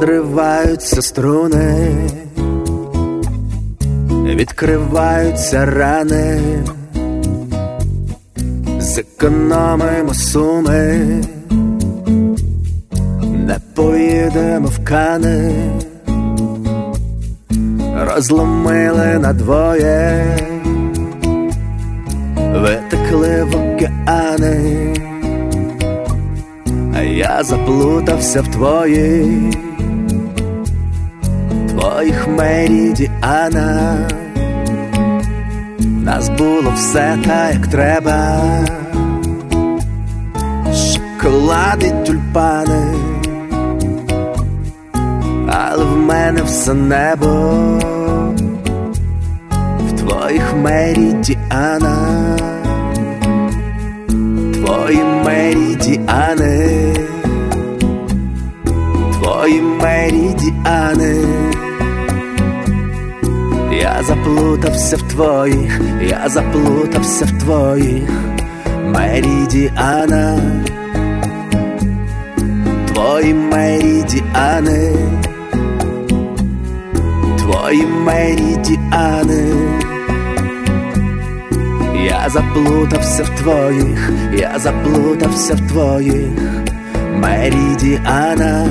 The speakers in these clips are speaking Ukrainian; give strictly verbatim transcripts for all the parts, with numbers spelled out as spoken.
Надриваються струни, відкриваються рани, зекономимо суми, не поїдемо в Кани, розломили надвоє, витекли в океани, а я заплутався в твоїх, твоїх меридіанах. Нас було все так, як треба, шоколади, тюльпани, але в мене все небо в твоїх меридіанах. Твої меридіани, твої меридіани. Я заплутався в твоїх, я заплутався в твоїх меридіанах. Твої меридіани, твої меридіани. Я заплутався в твоїх, я заплутався в твоїх меридіанах.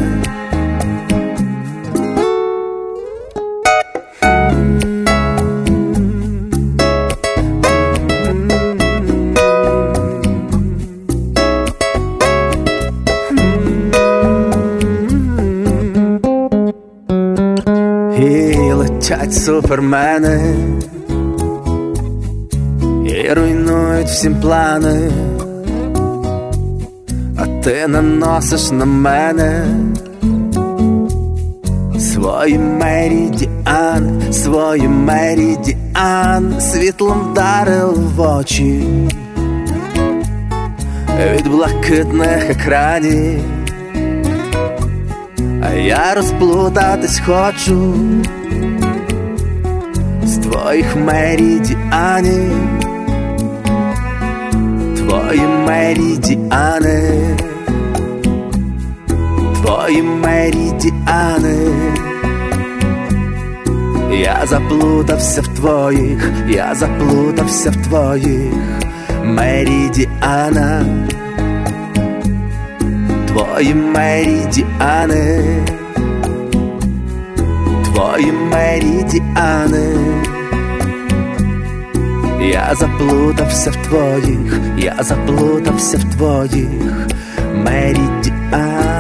І летять супермени, і руйнують всім плани, а ти наносиш на мене свої меридіан, свої меридіан. Світлом вдарило в очі від блакитних екранів, а я розплутатись хочу з твоїх меридіанів. Твої меридіани, твої меридіани. Я заплутався в твоїх, я заплутався в твоїх меридіанах. Твої меридіани, твої меридіани. Я заплутався в твоїх, я заплутався в твоїх меридіанах.